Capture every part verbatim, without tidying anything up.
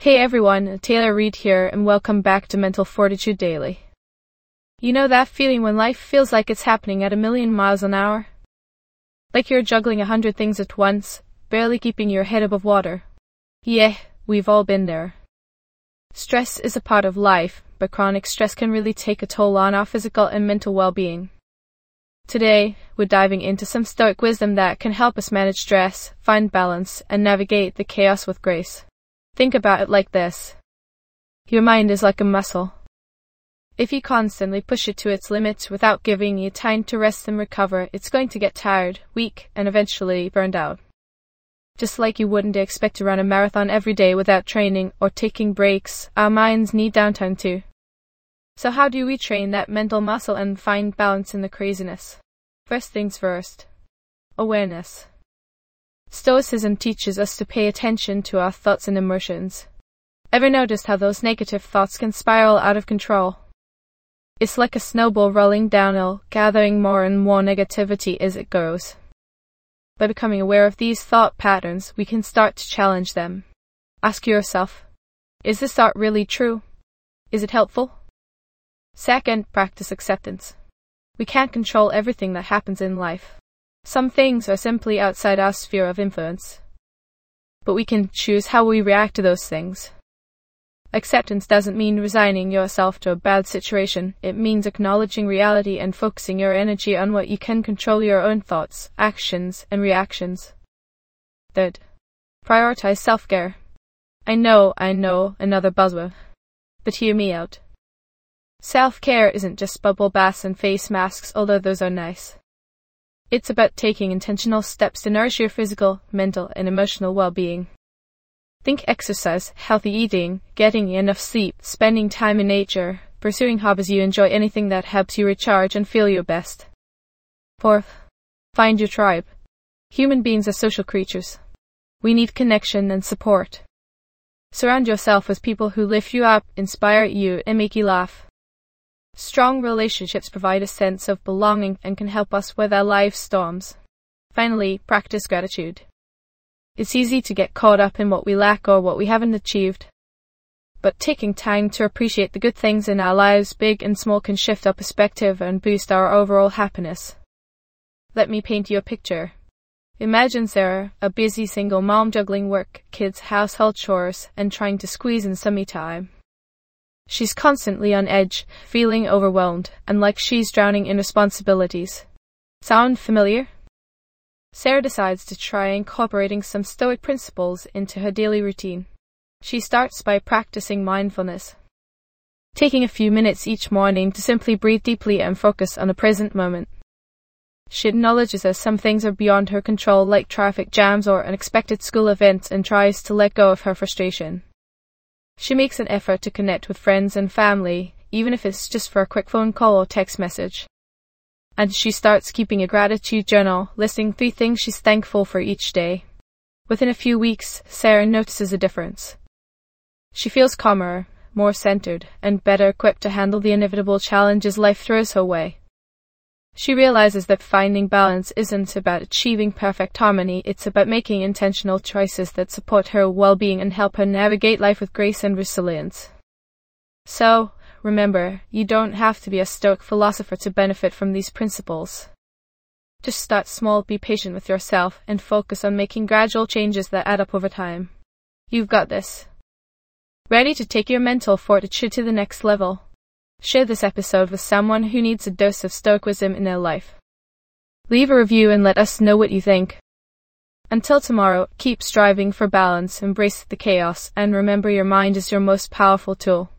Hey everyone, Taylor Reid here, and welcome back to Mental Fortitude Daily. You know that feeling when life feels like it's happening at a million miles an hour? Like you're juggling a hundred things at once, barely keeping your head above water. Yeah, we've all been there. Stress is a part of life, but chronic stress can really take a toll on our physical and mental well-being. Today, we're diving into some Stoic wisdom that can help us manage stress, find balance, and navigate the chaos with grace. Think about it like this. Your mind is like a muscle. If you constantly push it to its limits without giving it time to rest and recover, it's going to get tired, weak, and eventually burned out. Just like you wouldn't expect to run a marathon every day without training or taking breaks, our minds need downtime too. So how do we train that mental muscle and find balance in the craziness? First things first. Awareness. Stoicism teaches us to pay attention to our thoughts and emotions. Ever noticed how those negative thoughts can spiral out of control? It's like a snowball rolling downhill, gathering more and more negativity as it goes. By becoming aware of these thought patterns, we can start to challenge them. Ask yourself, is this thought really true? Is it helpful? Second, practice acceptance. We can't control everything that happens in life. Some things are simply outside our sphere of influence. But we can choose how we react to those things. Acceptance doesn't mean resigning yourself to a bad situation. It means acknowledging reality and focusing your energy on what you can control: your own thoughts, actions, and reactions. Third, prioritize self-care. I know, I know, another buzzword. But hear me out. Self-care isn't just bubble baths and face masks, although those are nice. It's about taking intentional steps to nourish your physical, mental, and emotional well-being. Think exercise, healthy eating, getting enough sleep, spending time in nature, pursuing hobbies you enjoy, anything that helps you recharge and feel your best. Fourth, find your tribe. Human beings are social creatures. We need connection and support. Surround yourself with people who lift you up, inspire you, and make you laugh. Strong relationships provide a sense of belonging and can help us weather life's storms. Finally, practice gratitude. It's easy to get caught up in what we lack or what we haven't achieved. But taking time to appreciate the good things in our lives, big and small, can shift our perspective and boost our overall happiness. Let me paint you a picture. Imagine Sarah, a busy single mom juggling work, kids, household chores, and trying to squeeze in some me time. She's constantly on edge, feeling overwhelmed, and like she's drowning in responsibilities. Sound familiar? Sarah decides to try incorporating some Stoic principles into her daily routine. She starts by practicing mindfulness, taking a few minutes each morning to simply breathe deeply and focus on the present moment. She acknowledges that some things are beyond her control, like traffic jams or unexpected school events, and tries to let go of her frustration. She makes an effort to connect with friends and family, even if it's just for a quick phone call or text message. And she starts keeping a gratitude journal, listing three things she's thankful for each day. Within a few weeks, Sarah notices a difference. She feels calmer, more centered, and better equipped to handle the inevitable challenges life throws her way. She realizes that finding balance isn't about achieving perfect harmony, it's about making intentional choices that support her well-being and help her navigate life with grace and resilience. So, remember, you don't have to be a Stoic philosopher to benefit from these principles. Just start small, be patient with yourself, and focus on making gradual changes that add up over time. You've got this. Ready to take your mental fortitude to the next level? Share this episode with someone who needs a dose of Stoic wisdom in their life. Leave a review and let us know what you think. Until tomorrow, keep striving for balance, embrace the chaos, and remember your mind is your most powerful tool.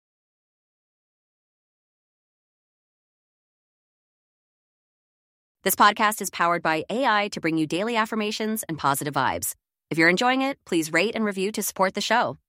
This podcast is powered by A I to bring you daily affirmations and positive vibes. If you're enjoying it, please rate and review to support the show.